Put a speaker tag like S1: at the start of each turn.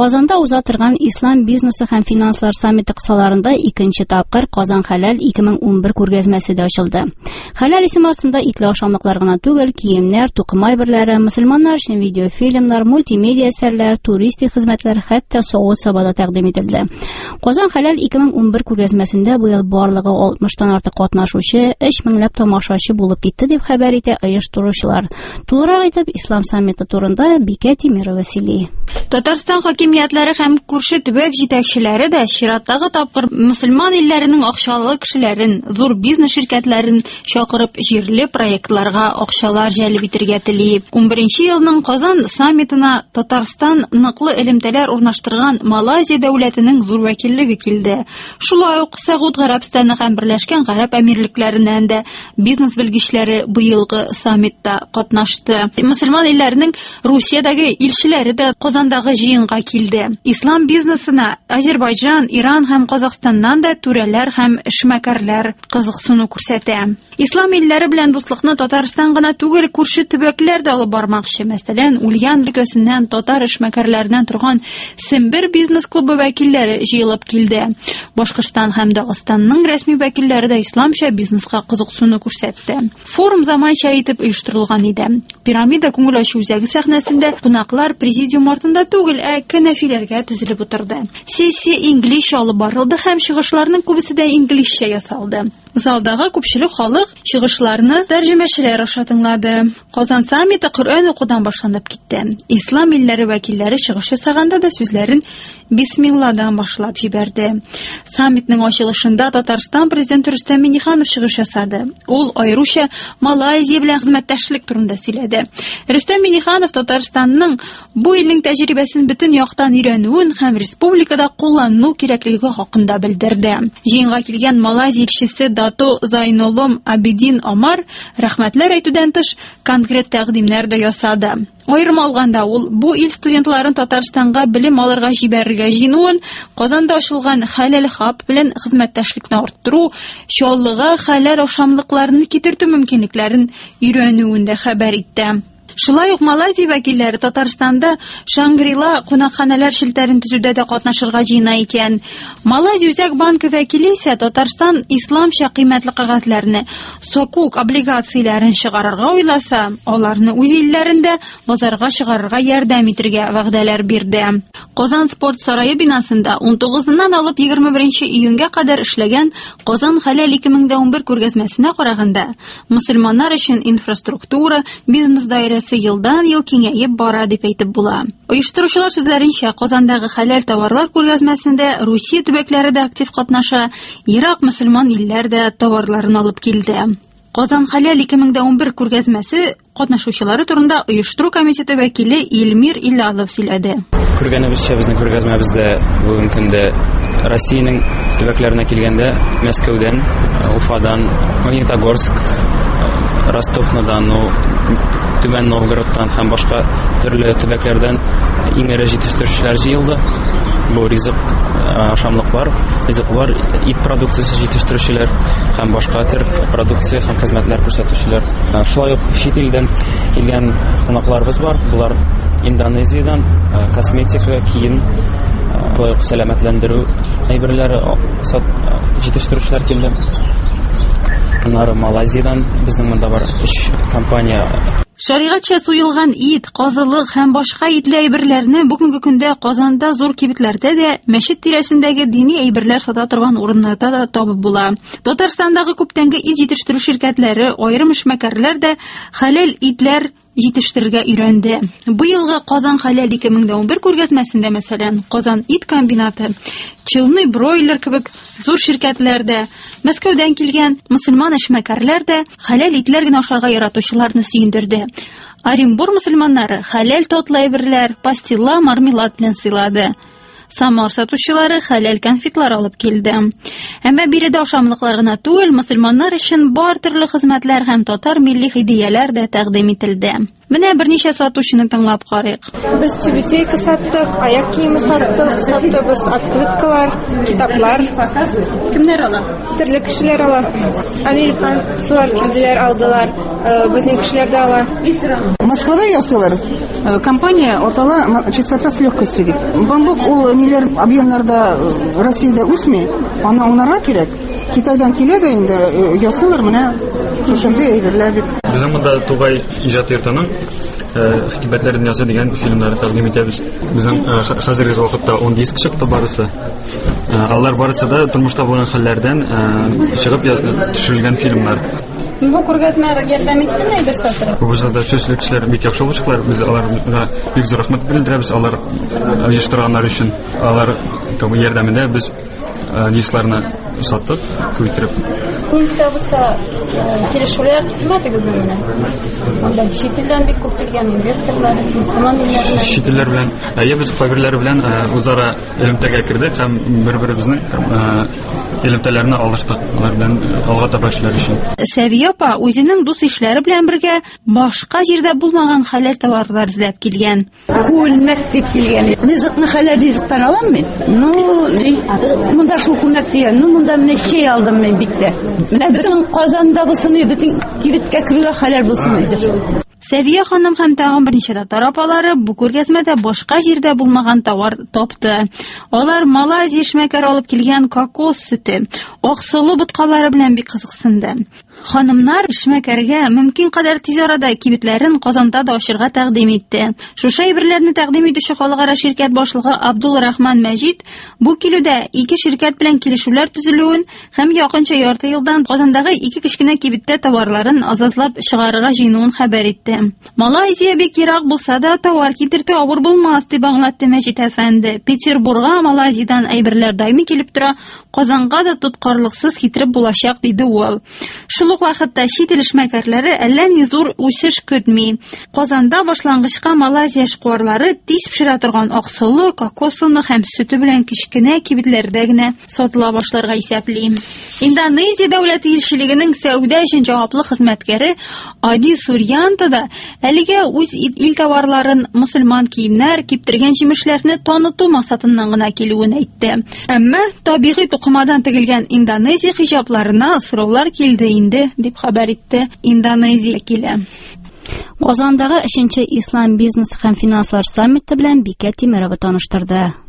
S1: Казанда уза торган Ислам бизнесы һәм финанслар саммиты кысаларында икенче тапкыр Казан Хәләл 2011 күргәзмәсе дә ачылды. Хәләл исеме астында итле ашамлыклар гына түгел, киемнәр, тукым әйберләре, мөселманнар өчен видеофильмнар, мультимедиа әсәрләр, туристик хезмәтләр, хәтта савыт-саба тәкъдим ителде. Казан Хәләл 2011 күргәзмәсендә бу ел барлыгы 60-тан артык катнашучы, 3 меңләп тамашачы булып китте дип хәбәр итә оештыручылар. Тулырак итеп Ислам саммиты турында Бикә Тимирова сөйли.
S2: Татарстан хакимиятләре һәм күрше төбәк җитәкчеләре дә чираттагы тапкыр мөселман илләренең акчалы кешеләрен, зур бизнес ширкәтләрен чакырып җирле проектларга акчалар җәлеп итәргә тели. 11нче елның Казан саммитына Татарстан ныклы элемтәләр урнаштырган Малайзия дәүләтенең зур вәкиллеге килде. Шулай ук Сәгуд Гарәбстаны һәм Берләшкән Гарәп әмирлекләреннән дә бизнес белгечләре быелгы саммитта катнашты. Мөселман илләренең Русиядәге илчеләре дә Казандагы җыенга килде. Ислам бизнесына Азербайҗан, Иран һәм Казакъстаннан да түрәләр һәм эшмәкәрләр кызыксыну күрсәтә. Ислам илләре белән дуслыкны Татарстан гына түгел, күрше төбәкләр дә алып бармакчы. Мәсәлән, Ульян өлкәсеннән татар эшмәкәрләреннән торган Сембер бизнес клубы вәкилләре җыелып килде. Башкортстан һәм Дагыстанның рәсми вәкилләре дә исламча бизнеска кызыксыну күрсәтте. Форум заманча итеп оештырылган иде. Пирамида күңел ачу үзәге сәхнәсендә кунаклар президиум артында түгел, кәнәфиләргә тезелеп утырды. Сессия инглизчә алып барылды һәм чыгышларның күбесе дә инглизчә ясалды. Залдагы күпчелек халык чыгышларны тәрҗемәчеләр аша тыңлады. Казан саммиты Коръән укудан башланып китте. Ислам илләре вәкилләре чыгыш ясаганда да сүзләрен бисмилладан башлап җибәрде. Саммитның ачылышында Татарстан президенты Рөстәм Миңнеханов чыгыш ясады. Ул аеруча Малайзия белән хезмәттәшлек турында сөйләде. Рөстәм Миңнеханов Татарстанның бу илнең тәҗрибәсен бөтен яктан өйрәнүен һәм республикада куллану кирәклеге хакында белдерде. Җыенга килгән Малайзия илчесе Дато Зайнолом Абидин Омар рәхмәтләр әйтүдән тыш конкрет тәкъдимнәр дә ясады. Аерым алганда ул бу ил студентларын Татарстанга белем алырга җибәрергә җыенуын, Казанда ачылган Хәләл хаб белән хезмәттәшлекне арттыру, чаллыга хәләл ашамлыкларны китертү мөмкинлекләрен өйрәнүен дә хәбәр итте. Шулай ук Малайзия вәкилләре Татарстанда Шангрила кунакханәләр шелтәрен төзүдә дә катнашырга җыена икән. Малайзия Үзәк банкы вәкиле исә Татарстан исламча кыйммәтле кагазьләрне, сокук облигацияләрен чыгарырга уйласа, аларны үз илләрендә базарга чыгарырга ярдәм итәргә вәгъдәләр бирде. Казан спорт сарае бинасында 19-ннан алып 21 июньгә кадәр эшләгән Казан Хәләл 2011 күргәзмәсенә караганда, мөселманнар өчен инфраструктура, бизнес даирәсе елдан-ел киңәеп бара дип әйтеп була. Оештыручылар сүзләренчә, Казандагы хәләл товарлар күргәзмәсендә Русия төбәкләре дә актив катнаша, Ирак мөселман илләр дә товарларын алып килде. Казан Хәләл 2011 күргәзмәсе катнашучылары турында оештыру комитеты вәкиле Илмир Иллалов сөйләде.
S3: Күргәнебезчә, безнең күргәзмәбездә бүген көндә Россиянең төбәкләренә килгәндә Мәскәүдән, Уфадан, Магнитогорск, Ростов-на-Дону, Түбән Новгородтан һәм башка төрле төбәкләрдән иң эре җитештерүчеләр җыелды. Бу ризык ашамлыклар, ризыклар, ит продукциясе җитештерүчеләр һәм башка төр продукция һәм хезмәтләр күрсәтүчеләр. Шулай ук чит илдән килгән кунакларыбыз бар. Булар Индонезиядән косметика, кием, шулай ук сәламәтләндерү әйберләре җитештерүчеләр килде. Аннары Малайзиядан безнең монда бар 3 компания.
S2: Шәригатьчә суелган ит, казылык һәм башка итле әйберләрне бүгенге көндә Казанда зур кибетләрдә дә, мәчет тирәсендәге дини әйберләр сата торган урыннарда да табып була. Татарстандагы күптәнге ит җитештерү ширкәтләре, аерым эшмәкәрләр дә хәләл итләр җитештерергә өйрәнде. Быелгы Казан Хәләл 2011 күргәзмәсендә, мәсәлән, Казан ит комбинаты, Челны бройлер кебек зур ширкәтләрдә, Мәскәүдән килгән мөселман эшмәкәрләр дә хәләл итләр генә ашарга яратучыларны сөендерде. Оренбур мөселманнары хәләл татлы әйберләр, пастила, мармелад белән сыйлады. Самар сатучылары хәләл конфетлар алып килде. Әмма биредә ашамлыклар гына түгел, мөселманнар өчен бар төрле хезмәтләр һәм татар милли хидияләр дә тәкъдим ителде. Менә берничә сатучыны тыңлап карыйк.
S4: Без тюбетейка саттык, аяк киеме саттыбыз, открыткалар, китаплар.
S2: Кемнәр ала?
S4: Төрле кешеләр ала. Американцылар килделәр, алдылар. Безнең кешеләр дә ала.
S5: Москвада ясыйлар. Компания атала чистота с легкостью дип. Бамбук ул ниләр объемнарда Россиядә үсми, аны унарга кирәк. Китайдан килә дә инде ясыйлар менә шушындый әйберләр бит.
S3: Безнең монда Тугай иҗат йортының хикмәтләрен ясый дигән фильмнарны тәкъдим итәбез. Безнең хәзерге вакытта 10 диск чыкты барысы. Алар барысы да тормышта булган хәлләрдән чыгып төшерелгән фильмнар.
S4: Бу күргәзмәгә ярдәм иттеме бер сатырып?
S3: Бу жердә шушы кешеләр бик яхшы булышкалар. Без аларга бик зур рәхмәт белдерәбез. Алар оештырганнар өчен. Алар ярдәмендә без дискларны саттык, күтәреп.
S4: Инде булса килешүләр төзмәдегезме менә? Анда шикелләр бик күп килгән инвесторлар, мөселман илләреннән.
S3: Шикелләр белән, без каберләр белән үзара элемтәгә кирдек һәм бер-беребезнең элемтәләрне алыштык. Алар белән алга таба эшләр өчен.
S2: Сәвия апа үзенең дус ишләре белән бергә башка җирдә булмаган хәләл товарлар эзләп килгән.
S6: Күлмәк дип килгән. Ризыкны хәләл ризыктан алам мин. Монда шул күлмәк дигән, монда менә чәй алдым мин бик тә. Менә безнең Казандагысын, безнең кибеткә керүгә хәләл булсын иде.
S2: Сәвия ханым һәм тагын берничә татар апалары бу күргәзмәдә башка җирдә булмаган товар тапты. Алар Малайзия эшмәкәр алып килгән кокос сөте, аксылы боткалары белән бик кызыксынды. Ханымнар эшмәкәргә мөмкин кадәр тиз арада кибетләрен Казанда да ачырга тәкъдим итте. Шушы әйберләрне тәкъдим итүче халыкара ширкәт башлыгы Абдулрахман Мәҗит бу килүдә ике ширкәт белән килешүләр төзелүен һәм якынча ярты елдан Казандагы ике кечкенә кибеттә товарларын азазлап чыгарырга җыенуын хәбәр итте. Малайзия бик ерак булса да товар китертү авыр булмас дип аңлатты Мәҗит әфәнде. Петербургга Малайзиядан әйберләр даими килеп тора, Казанга да тоткарлыксыз китереп булачак диде ул. Шул ук вакытта чит ил эшмәкәрләре әллә ни зур үсеш көтми. Казанда башлангычка Малайзия эшкуарлары тиз пешерә торган аксылы, кокос уны һәм сөте белән кечкенә кибетләрдә генә сатыла башларга исәпли. Индонезия дәүләте илчелегенең сәүдә өчен җаваплы хезмәткәре Ади Сурьянта да әлегә үз ил товарларын, мөселман киемнәр, киптергән җимешләрне таныту максатыннан гына килүен әйтте. Әмма табигый тукымадан тегелгән Индонезия хиҗабларына сораулар килде инде дип хәбәр итте Индонезия килә.
S1: Казандагы 3нче Ислам бизнес һәм финанслар саммиты белән Бикә Тимерова таныштырды.